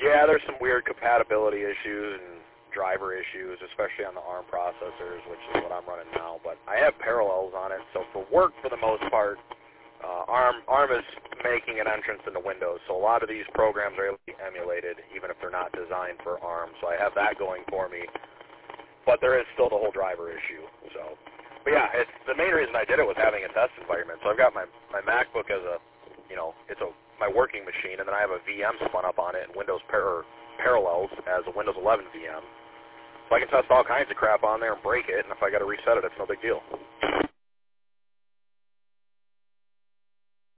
Yeah, there's some weird compatibility issues and driver issues, especially on the ARM processors, which is what I'm running now. But I have Parallels on it, so for work, for the most part, ARM is making an entrance into Windows. So a lot of these programs are able to be emulated, even if they're not designed for ARM. So I have that going for me. But there is still the whole driver issue. So, but yeah, it's the main reason I did it was having a test environment. So I've got my MacBook as a, my working machine, and then I have a VM spun up on it in Windows Parallels as a Windows 11 VM. So I can test all kinds of crap on there and break it, and if I got to reset it, it's no big deal.